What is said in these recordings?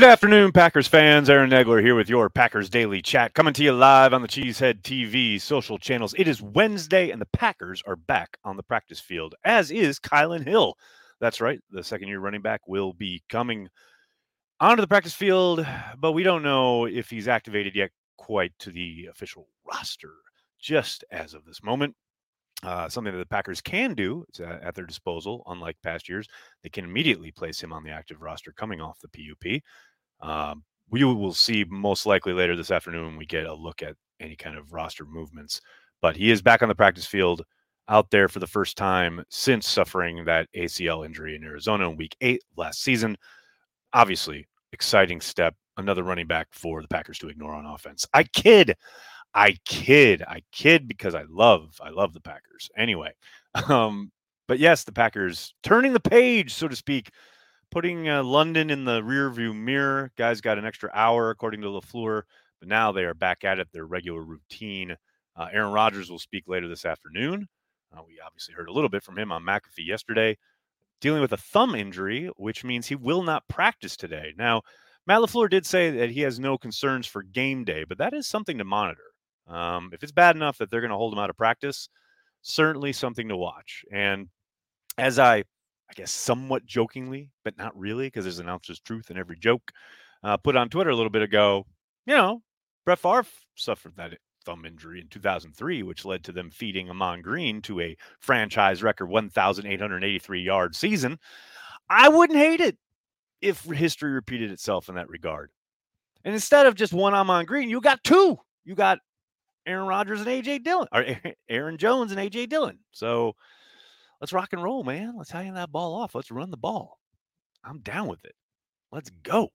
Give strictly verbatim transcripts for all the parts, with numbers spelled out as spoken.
Good afternoon, Packers fans. Aaron Negler here with your Packers Daily Chat, coming to you live on the Cheesehead T V social channels. It is Wednesday, and the Packers are back on the practice field, as is Kylan Hill. That's right, the second-year running back will be coming onto the practice field, but we don't know if he's activated yet quite to the official roster just as of this moment. Uh, something that the Packers can do, it's at, at their disposal, unlike past years. They can immediately place him on the active roster coming off the P U P. Um, we will see most likely later this afternoon when we get a look at any kind of roster movements. But he is back on the practice field, out there for the first time since suffering that A C L injury in Arizona in week eight last season. Obviously, exciting step, another running back for the Packers to ignore on offense. I kid. I kid. I kid because I love, I love the Packers. Anyway, um, but yes, the Packers turning the page, so to speak, putting uh, London in the rearview mirror. Guys got an extra hour, according to LaFleur, but now they are back at it, their regular routine. Uh, Aaron Rodgers will speak later this afternoon. Uh, we obviously heard a little bit from him on McAfee yesterday, dealing with a thumb injury, which means he will not practice today. Now, Matt LaFleur did say that he has no concerns for game day, but that is something to monitor. Um, if it's bad enough that they're going to hold him out of practice, certainly something to watch. And as I, I guess, somewhat jokingly, but not really, because there's an ounce's truth in every joke, uh, put on Twitter a little bit ago, you know, Brett Favre suffered that thumb injury in two thousand three, which led to them feeding Ahman Green to a franchise record one thousand eight hundred eighty-three yard season. I wouldn't hate it if history repeated itself in that regard. And instead of just one Ahman Green, you got two. You got Aaron Rodgers and A J Dillon, or Aaron Jones and A J Dillon. So let's rock and roll, man. Let's hand that ball off. Let's run the ball. I'm down with it. Let's go.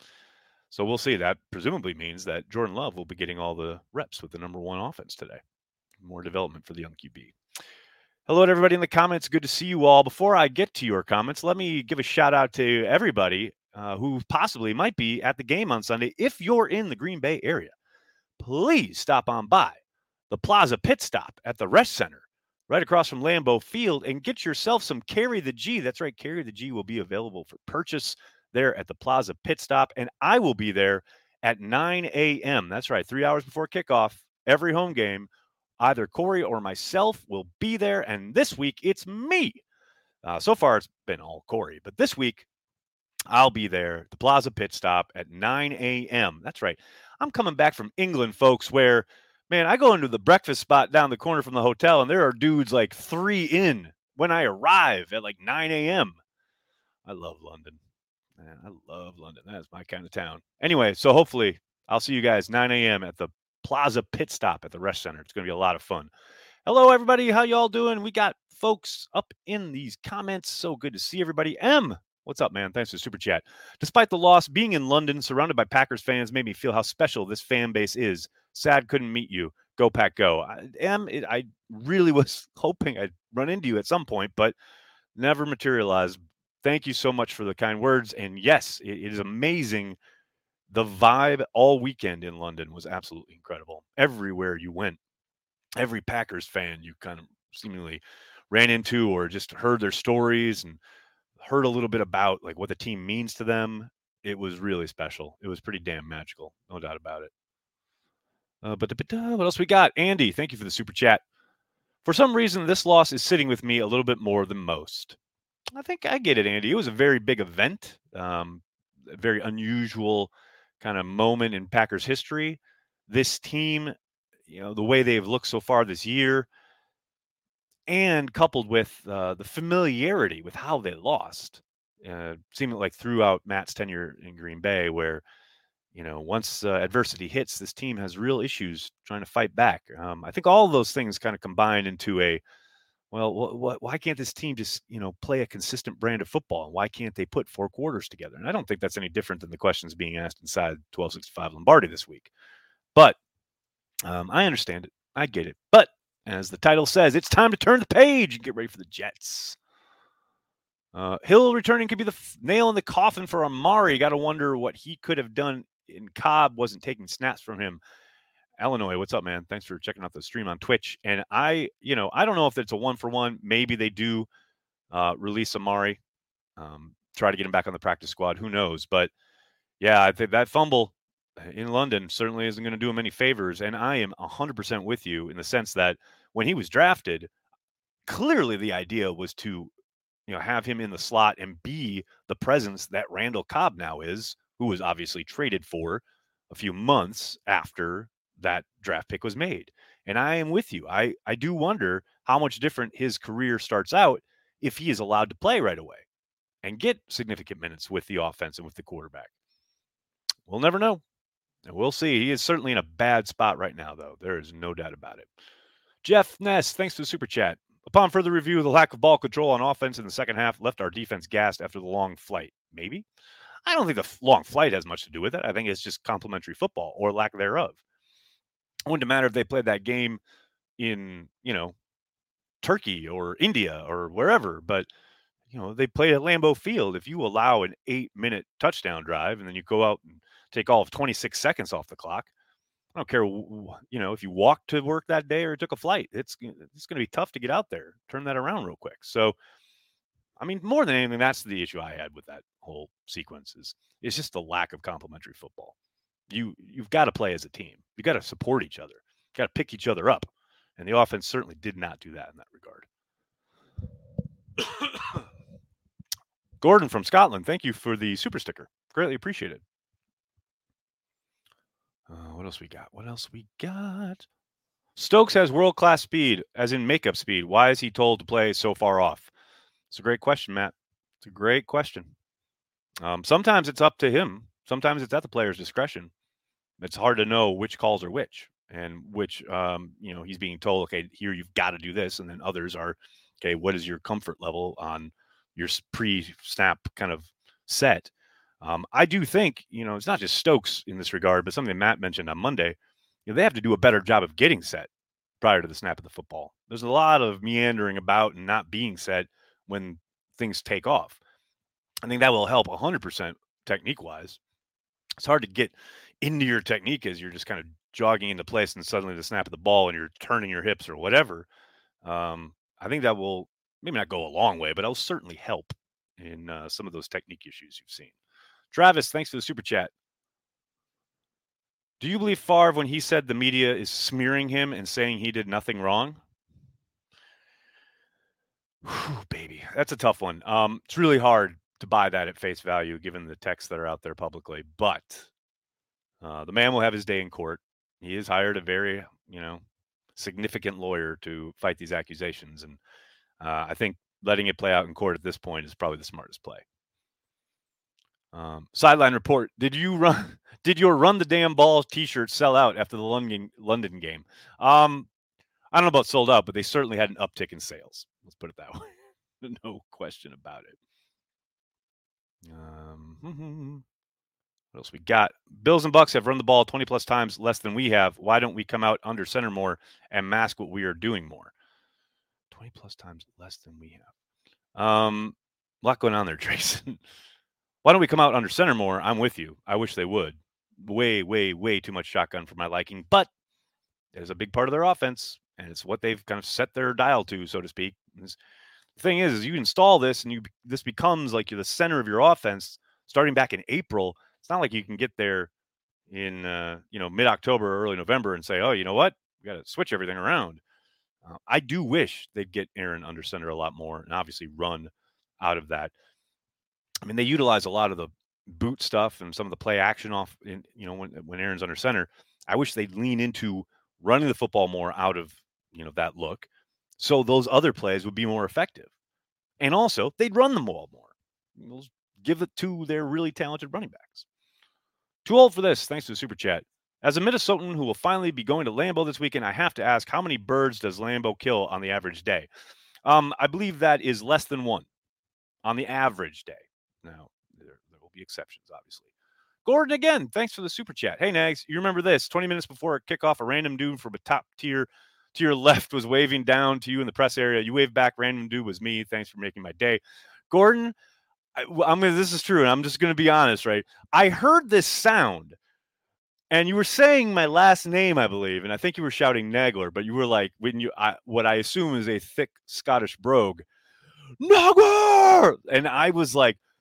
So we'll see. That presumably means that Jordan Love will be getting all the reps with the number one offense today. More development for the young Q B. Hello to everybody in the comments. Good to see you all. Before I get to your comments, let me give a shout out to everybody uh, who possibly might be at the game on Sunday. If you're in the Green Bay area, please stop on by the Plaza Pit Stop at the Rest Center right across from Lambeau Field and get yourself some Carry the G. That's right, Carry the G will be available for purchase there at the Plaza Pit Stop, and I will be there at nine a.m. That's right, three hours before kickoff, every home game. Either Corey or myself will be there, and this week it's me. Uh, so far it's been all Corey, but this week I'll be there at the Plaza Pit Stop at nine a.m. That's right. I'm coming back from England, folks, where, man, I go into the breakfast spot down the corner from the hotel, and there are dudes like three in when I arrive at like nine a.m. I love London. Man, I love London. That is my kind of town. Anyway, so hopefully I'll see you guys nine a.m. at the Plaza Pit Stop at the Rest Center. It's going to be a lot of fun. Hello, everybody. How y'all doing? We got folks up in these comments. So good to see everybody. M, what's up, man? Thanks for the super chat. Despite the loss, being in London, surrounded by Packers fans, made me feel how special this fan base is. Sad couldn't meet you. Go, Pack, go. I, M, it, I really was hoping I'd run into you at some point, but never materialized. Thank you so much for the kind words. And yes, it, it is amazing. The vibe all weekend in London was absolutely incredible. Everywhere you went, every Packers fan you kind of seemingly ran into or just heard their stories and heard a little bit about like what the team means to them. It was really special. It was pretty damn magical. No doubt about it. Uh, but what else we got? Andy, thank you for the super chat. For some reason, this loss is sitting with me a little bit more than most. I think I get it, Andy. It was a very big event, um, a very unusual kind of moment in Packers history. This team, you know, the way they've looked so far this year, and coupled with uh, the familiarity with how they lost, uh, seeming like throughout Matt's tenure in Green Bay, where, you know, once uh, adversity hits, this team has real issues trying to fight back. Um, I think all of those things kind of combine into a, well, wh- wh- why can't this team just, you know, play a consistent brand of football? And why can't they put four quarters together? And I don't think that's any different than the questions being asked inside twelve sixty-five Lombardi this week. But um, I understand it. I get it. But as the title says, it's time to turn the page and get ready for the Jets. Uh, Hill returning could be the f- nail in the coffin for Amari. Got to wonder what he could have done in Cobb wasn't taking snaps from him. Illinois, what's up, man? Thanks for checking out the stream on Twitch. And I, you know, I don't know if it's a one for one. Maybe they do uh, release Amari, um, try to get him back on the practice squad. Who knows? But Yeah, I think that fumble in London certainly isn't going to do him any favors. And I am one hundred percent with you in the sense that when he was drafted, clearly the idea was to, you know, have him in the slot and be the presence that Randall Cobb now is, who was obviously traded for a few months after that draft pick was made. And I am with you. I, I do wonder how much different his career starts out if he is allowed to play right away and get significant minutes with the offense and with the quarterback. We'll never know. And we'll see. He is certainly in a bad spot right now, though. There is no doubt about it. Jeff Ness, thanks for the super chat. Upon further review, the lack of ball control on offense in the second half left our defense gassed after the long flight. Maybe? I don't think the f- long flight has much to do with it. I think it's just complimentary football or lack thereof. It wouldn't matter if they played that game in, you know, Turkey or India or wherever, but you know, they played at Lambeau Field. If you allow an eight-minute touchdown drive and then you go out and take all of twenty-six seconds off the clock, I don't care, you know, if you walked to work that day or took a flight, it's it's going to be tough to get out there, turn that around real quick. So, I mean, more than anything, that's the issue I had with that whole sequence is it's just the lack of complementary football. You you've got to play as a team. You got to support each other. You got to pick each other up, and the offense certainly did not do that in that regard. Gordon from Scotland, thank you for the super sticker. Greatly appreciated. Uh, what else we got? What else we got? Stokes has world-class speed, as in makeup speed. Why is he told to play so far off? It's a great question, Matt. It's a great question. Um, sometimes it's up to him. Sometimes it's at the player's discretion. It's hard to know which calls are which and which, um, you know, he's being told, okay, here you've got to do this. And then others are, okay, what is your comfort level on your pre-snap kind of set? Um, I do think, you know, it's not just Stokes in this regard, but something Matt mentioned on Monday. You know, they have to do a better job of getting set prior to the snap of the football. There's a lot of meandering about and not being set when things take off. I think that will help one hundred percent technique-wise. It's hard to get into your technique as you're just kind of jogging into place and suddenly the snap of the ball and you're turning your hips or whatever. Um, I think that will maybe not go a long way, but it'll certainly help in uh, some of those technique issues you've seen. Travis, thanks for the super chat. Do you believe Favre when he said the media is smearing him and saying he did nothing wrong? Whew, baby, that's a tough one. Um, it's really hard to buy that at face value given the texts that are out there publicly, but uh, the man will have his day in court. He has hired a very, you know, significant lawyer to fight these accusations, and uh, I think letting it play out in court at this point is probably the smartest play. Um, sideline report: Did you run? Did your "Run the Damn Ball" T-shirt sell out after the London London game? Um, I don't know about sold out, but they certainly had an uptick in sales. Let's put it that way. No question about it. Um, what else we got? Bills and Bucks have run the ball twenty plus times less than we have. Why don't we come out under center more and mask what we are doing more? twenty plus times less than we have. Um, a lot going on there, Jason. Why don't we come out under center more? I'm with you. I wish they would. Way, way, way too much shotgun for my liking, but it is a big part of their offense, and it's what they've kind of set their dial to, so to speak. This, the thing is, is you install this, and you this becomes like you're the center of your offense starting back in April. It's not like you can get there in uh, you know mid-October or early November and say, oh, you know what, we got to switch everything around. Uh, I do wish they'd get Aaron under center a lot more, and obviously run out of that. I mean, they utilize a lot of the boot stuff and some of the play action off in, you know, when, when Aaron's under center. I wish they'd lean into running the football more out of, you know, that look. So those other plays would be more effective. And also they'd run the ball more. We'll give it to their really talented running backs. Too old for this. Thanks to the super chat. As a Minnesotan who will finally be going to Lambeau this weekend, I have to ask, how many birds does Lambeau kill on the average day? Um, I believe that is less than one on the average day. Now, there, there will be exceptions, obviously. Gordon, again, thanks for the super chat. Hey, Nags, you remember this? twenty minutes before kickoff, a random dude from a top tier to your left was waving down to you in the press area. You waved back, random dude was me. Thanks for making my day. Gordon, I, I'm gonna, this is true, and I'm just going to be honest, right? I heard this sound, and you were saying my last name, I believe, and I think you were shouting Nagler, but you were like, when you, I, what I assume is a thick Scottish brogue, Nagler! And I was like,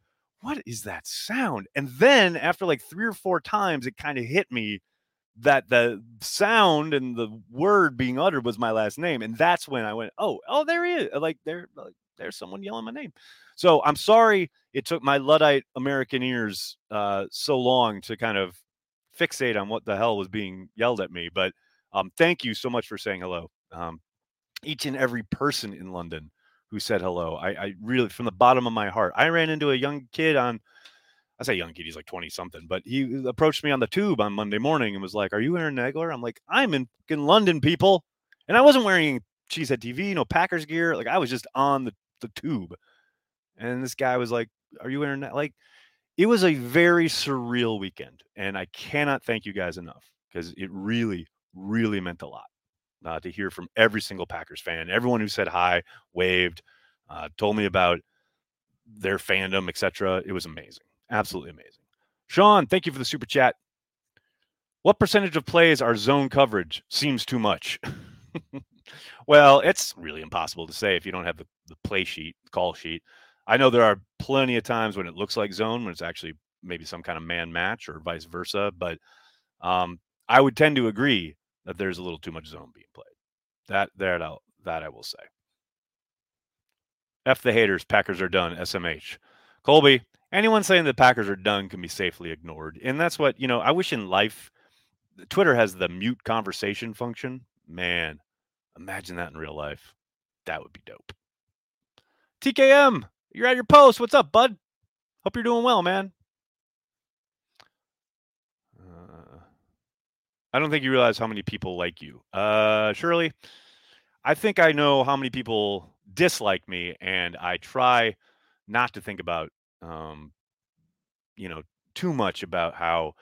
what is that sound? And then after like three or four times, it kind of hit me that the sound and the word being uttered was my last name. And that's when I went, oh, oh, there he is. Like there, like, there's someone yelling my name. So I'm sorry it took my Luddite American ears uh, so long to kind of fixate on what the hell was being yelled at me. But um, thank you so much for saying hello. Um, each and every person in London who said hello. I, I really, from the bottom of my heart, I ran into a young kid on, I say young kid, he's like twenty something, but he approached me on the tube on Monday morning and was like, are you Aaron Nagler? I'm like, I'm in fucking London, people. And I wasn't wearing Cheesehead T V, no Packers gear. Like I was just on the, the tube. And this guy was like, are you Aaron? Like it was a very surreal weekend. And I cannot thank you guys enough because it really, really meant a lot. Uh, to hear from every single Packers fan, everyone who said hi, waved, uh, told me about their fandom, et cetera. It was amazing. Absolutely amazing. Sean, thank you for the super chat. What percentage of plays are zone coverage? Seems too much. Well, it's really impossible to say if you don't have the, the play sheet, call sheet. I know there are plenty of times when it looks like zone, when it's actually maybe some kind of man match or vice versa. But um, I would tend to agree that there's a little too much zone being played. That there, that I will say. F the haters. Packers are done. S M H. Colby, anyone saying the Packers are done can be safely ignored. And that's what, you know, I wish in life, Twitter has the mute conversation function. Man, imagine that in real life. That would be dope. T K M, you're at your post. What's up, bud? Hope you're doing well, man. Uh, I don't think you realize how many people like you. Uh, Shirley, I think I know how many people dislike me, and I try not to think about, um, you know, too much about how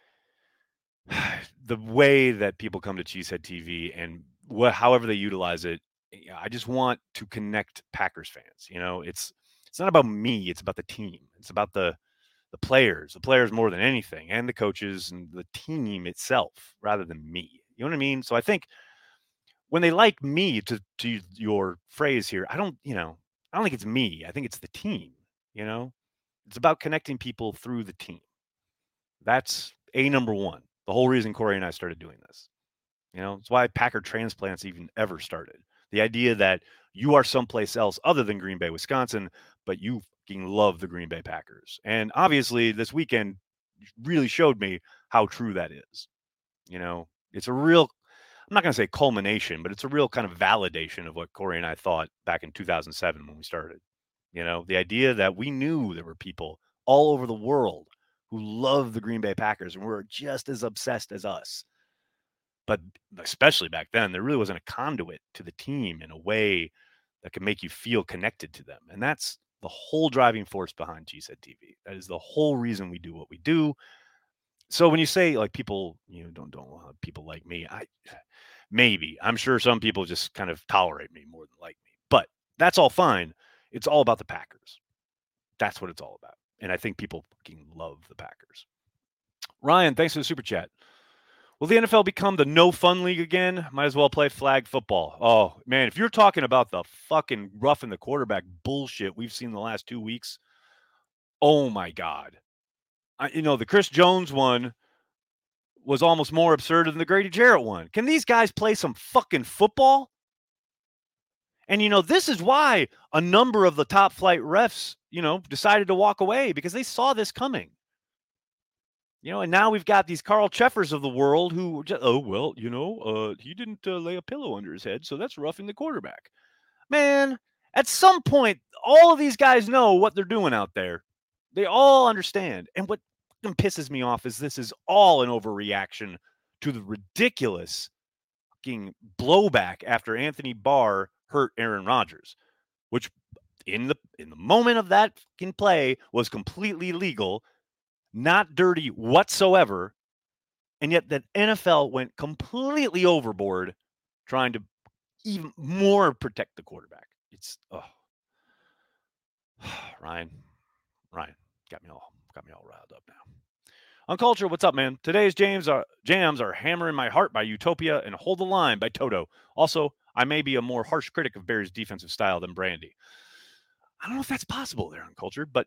the way that people come to Cheesehead T V and what, however they utilize it. I just want to connect Packers fans. You know, it's it's not about me. It's about the team. It's about the the players, the players more than anything, and the coaches and the team itself, rather than me. You know what I mean? So I think when they like me, to to your phrase here, I don't, you know, I don't think it's me. I think it's the team. You know, it's about connecting people through the team. That's a number one. The whole reason Corey and I started doing this. You know, it's why Packer transplants even ever started. The idea that you are someplace else other than Green Bay, Wisconsin, but you fucking love the Green Bay Packers. And obviously this weekend really showed me how true that is. You know, it's a real, I'm not going to say culmination, but it's a real kind of validation of what Corey and I thought back in two thousand seven when we started. You know, the idea that we knew there were people all over the world who love the Green Bay Packers and were just as obsessed as us. But especially back then, there really wasn't a conduit to the team in a way that could make you feel connected to them. And that's the whole driving force behind Cheesehead T V. That is the whole reason we do what we do. So when you say like people, you know, don't don't want people like me, I maybe I'm sure some people just kind of tolerate me more than like me, but that's all fine. It's all about the Packers. That's what it's all about. And I think people fucking love the Packers. Ryan, thanks for the super chat. Will the N F L become the no fun league again? Might as well play flag football. Oh, man, if you're talking about the fucking roughing the quarterback bullshit we've seen the last two weeks, oh my God. I, you know, the Chris Jones one was almost more absurd than the Grady Jarrett one. Can these guys play some fucking football? And, you know, this is why a number of the top flight refs, you know, decided to walk away because they saw this coming. You know, and now we've got these Carl Cheffers of the world who, just, oh, well, you know, uh, he didn't uh, lay a pillow under his head, so that's roughing the quarterback. Man, at some point, all of these guys know what they're doing out there. They all understand. And what pisses me off is this is all an overreaction to the ridiculous fucking blowback after Anthony Barr hurt Aaron Rodgers, which in the in the moment of that fucking play was completely legal. Not dirty whatsoever, and yet the N F L went completely overboard trying to even more protect the quarterback. It's oh, Ryan, Ryan got me all got me all riled up now. On Culture, what's up, man? Today's James are jams are Hammering My Heart by Utopia and Hold the Line by Toto. Also, I may be a more harsh critic of Barry's defensive style than Brandy. I don't know if that's possible there on Culture, but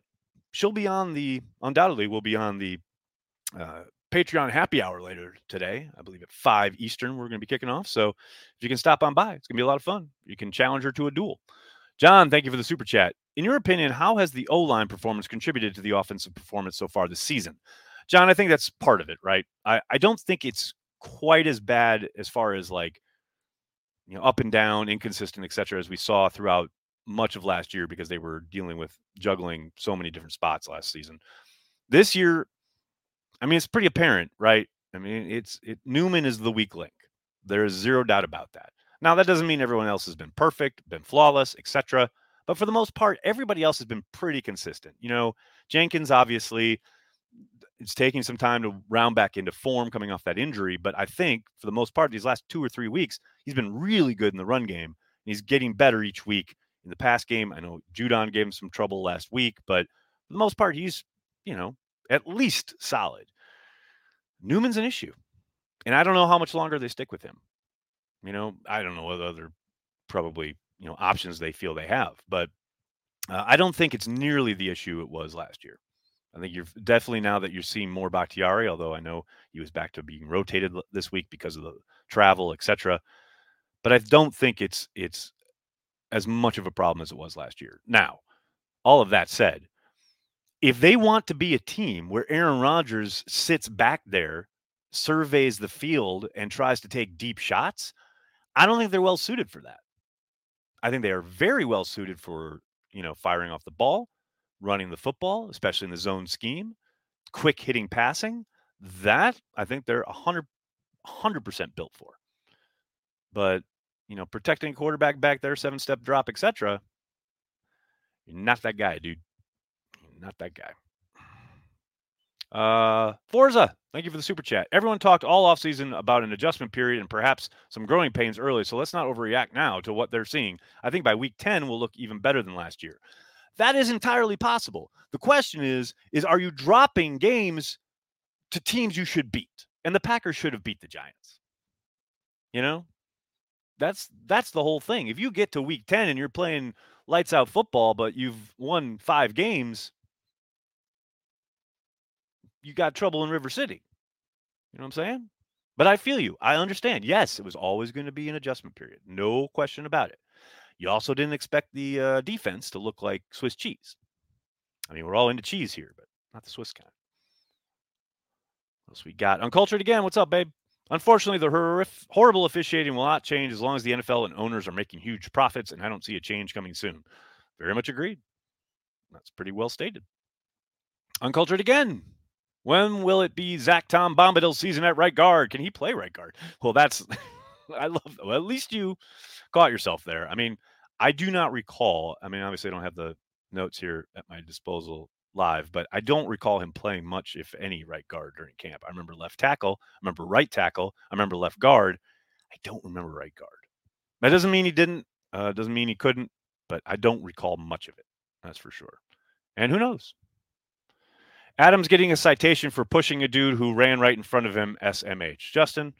she'll be on the, undoubtedly will be on the uh, Patreon happy hour later today. I believe at five Eastern, we're going to be kicking off. So if you can stop on by, it's going to be a lot of fun. You can challenge her to a duel. John, thank you for the super chat. In your opinion, how has the O-line performance contributed to the offensive performance so far this season? John, I think that's part of it, right? I, I don't think it's quite as bad as far as like, you know, up and down, inconsistent, et cetera, as we saw throughout much of last year because they were dealing with juggling so many different spots last season. This year, I mean, it's pretty apparent, right? I mean, it's it, Newman is the weak link. There is zero doubt about that. Now, that doesn't mean everyone else has been perfect, been flawless, et cetera. But for the most part, everybody else has been pretty consistent. You know, Jenkins, obviously, it's taking some time to round back into form coming off that injury. But I think for the most part, these last two or three weeks, he's been really good in the run game. And he's getting better each week. In the pass game, I know Judon gave him some trouble last week, but for the most part, he's, you know, at least solid. Newman's an issue. And I don't know how much longer they stick with him. You know, I don't know what other probably, you know, options they feel they have. But uh, I don't think it's nearly the issue it was last year. I think you're definitely, now that you're seeing more Bakhtiari, although I know he was back to being rotated this week because of the travel, et cetera. But I don't think it's it's as much of a problem as it was last year. Now, all of that said, if they want to be a team where Aaron Rodgers sits back there, surveys the field, and tries to take deep shots, I don't think they're well suited for that. I think they are very well suited for, you know, firing off the ball, running the football, especially in the zone scheme, quick hitting passing. That I think they're one hundred percent built for. But, you know, protecting quarterback back there, seven-step drop, et cetera, you're not that guy, dude. You're not that guy. Uh, Forza, thank you for the super chat. Everyone talked all offseason about an adjustment period and perhaps some growing pains early, so let's not overreact now to what they're seeing. I think by week ten, we'll look even better than last year. That is entirely possible. The question is, is are you dropping games to teams you should beat? And the Packers should have beat the Giants. You know? That's that's the whole thing. If you get to week ten and you're playing lights out football, but you've won five games, you got trouble in River City. You know what I'm saying? But I feel you. I understand. Yes, it was always going to be an adjustment period. No question about it. You also didn't expect the uh, defense to look like Swiss cheese. I mean, we're all into cheese here, but not the Swiss kind. What else we got? Uncultured again. What's up, babe? Unfortunately, the horrific, horrible officiating will not change as long as the N F L and owners are making huge profits, and I don't see a change coming soon. Very much agreed. That's pretty well stated. Uncultured again. When will it be Zach Tom Bombadil's season at right guard? Can he play right guard? Well, that's I love. Well, at least you caught yourself there. I mean, I do not recall. I mean, obviously, I don't have the notes here at my disposal live, but I don't recall him playing much, if any, right guard during camp. I remember left tackle. I remember right tackle. I remember left guard. I don't remember right guard. That doesn't mean he didn't. Uh, doesn't mean he couldn't. But I don't recall much of it. That's for sure. And who knows? Adam's getting a citation for pushing a dude who ran right in front of him, S M H. Justin,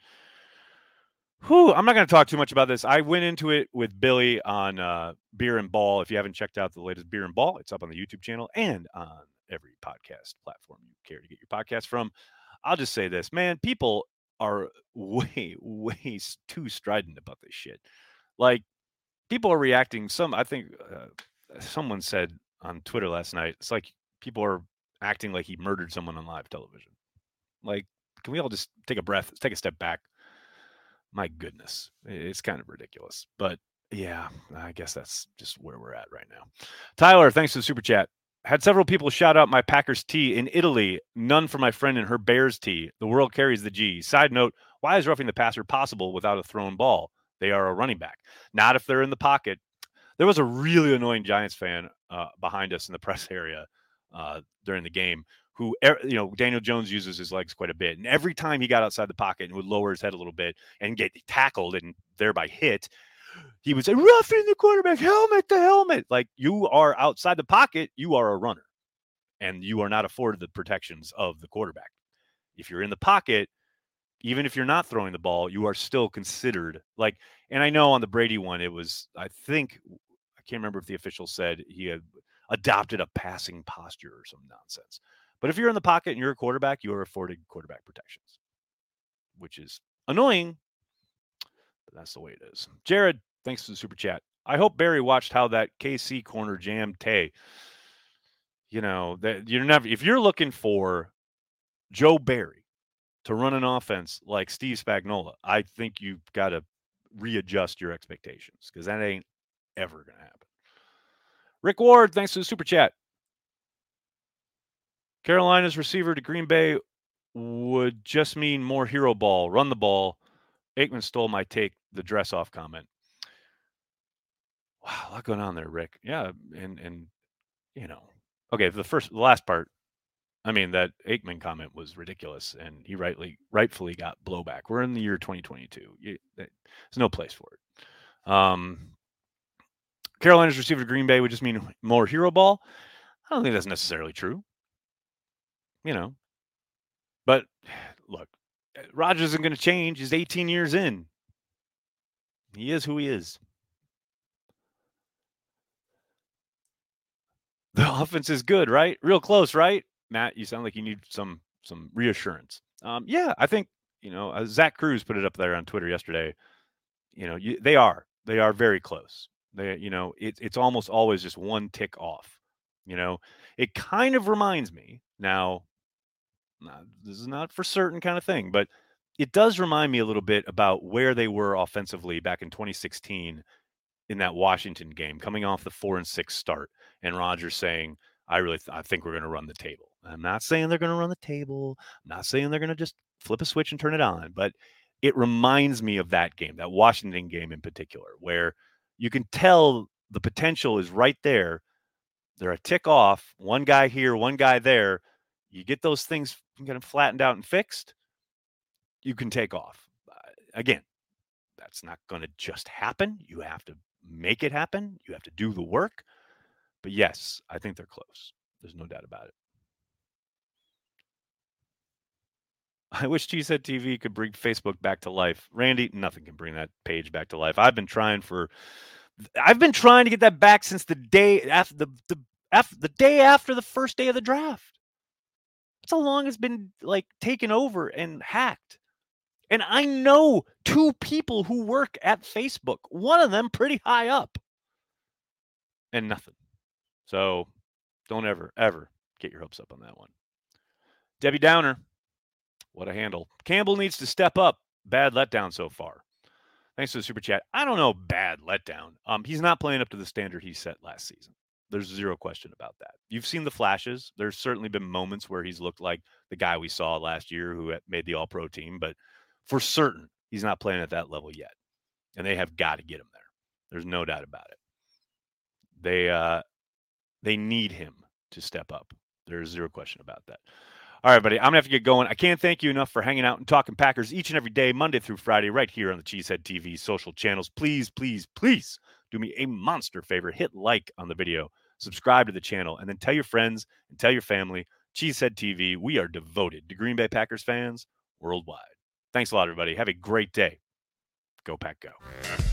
whew, I'm not going to talk too much about this. I went into it with Billy on uh, Beer and Ball. If you haven't checked out the latest Beer and Ball, it's up on the YouTube channel and on every podcast platform you care to get your podcast from. I'll just say this, man, people are way, way too strident about this shit. Like, people are reacting. Some, I think uh, someone said on Twitter last night, it's like people are acting like he murdered someone on live television. Like, can we all just take a breath, take a step back? My goodness, it's kind of ridiculous. But yeah, I guess that's just where we're at right now. Tyler, thanks for the super chat. Had several people shout out my Packers tee in Italy. None for my friend and her Bears tee. The world carries the G. Side note, why is roughing the passer possible without a thrown ball? They are a running back. Not if they're in the pocket. There was a really annoying Giants fan uh, behind us in the press area uh, during the game who, you know, Daniel Jones uses his legs quite a bit. And every time he got outside the pocket and would lower his head a little bit and get tackled and thereby hit, he would say, roughing the quarterback, helmet to helmet. Like, you are outside the pocket, you are a runner. And you are not afforded the protections of the quarterback. If you're in the pocket, even if you're not throwing the ball, you are still considered like, and I know on the Brady one, it was, I think, I can't remember if the official said he had adopted a passing posture or some nonsense. But if you're in the pocket and you're a quarterback, you are afforded quarterback protections, which is annoying, but that's the way it is. Jared, thanks for the super chat. I hope Barry watched how that K C corner jammed Tay. You know, that you're never if you're looking for Joe Barry to run an offense like Steve Spagnuolo, I think you've got to readjust your expectations because that ain't ever going to happen. Rick Ward, thanks for the super chat. Carolina's receiver to Green Bay would just mean more hero ball, run the ball. Aikman stole my take, the dress off comment. Wow, a lot going on there, Rick. Yeah, and and you know, okay, the first, the last part. I mean, that Aikman comment was ridiculous, and he rightly, rightfully got blowback. We're in the year twenty twenty-two. You, there's no place for it. Um, Carolina's receiver to Green Bay would just mean more hero ball. I don't think that's necessarily true. You know, but look, Rodgers isn't going to change. He's eighteen years in. He is who he is. The offense is good, right? Real close, right? Matt, you sound like you need some some reassurance. Um, yeah, I think, you know, uh, Zach Cruz put it up there on Twitter yesterday. You know, you, they are. They are very close. They, you know, it, it's almost always just one tick off. You know, it kind of reminds me now, nah, this is not for certain kind of thing, but it does remind me a little bit about where they were offensively back in twenty sixteen in that Washington game, coming off the four and six start, and Rodgers saying, I really, th- I think we're going to run the table. I'm not saying they're going to run the table. I'm not saying they're going to just flip a switch and turn it on, but it reminds me of that game, that Washington game in particular, where you can tell the potential is right there. They're a tick off, one guy here, one guy there. You get those things kind of flattened out and fixed, you can take off. Uh, again, that's not going to just happen. You have to make it happen. You have to do the work. But yes, I think they're close. There's no doubt about it. I wish Cheesehead T V could bring Facebook back to life. Randy, nothing can bring that page back to life. I've been trying for I've been trying to get that back since the day after the the after the day after the first day of the draft. That's how long it's been like taken over and hacked. And I know two people who work at Facebook, one of them pretty high up, and nothing. So don't ever, ever get your hopes up on that one. Debbie Downer, what a handle. Campbell needs to step up. Bad letdown so far. Thanks for the super chat. I don't know, bad letdown. Um, he's not playing up to the standard he set last season. There's zero question about that. You've seen the flashes. There's certainly been moments where he's looked like the guy we saw last year who made the All-Pro team, but for certain, he's not playing at that level yet. And they have got to get him there. There's no doubt about it. They uh, they need him to step up. There's zero question about that. All right, buddy, I'm going to have to get going. I can't thank you enough for hanging out and talking Packers each and every day, Monday through Friday, right here on the Cheesehead T V social channels. Please, please, please do me a monster favor. Hit like on the video, subscribe to the channel, and then tell your friends and tell your family. Cheesehead T V, we are devoted to Green Bay Packers fans worldwide. Thanks a lot, everybody. Have a great day. Go Pack Go.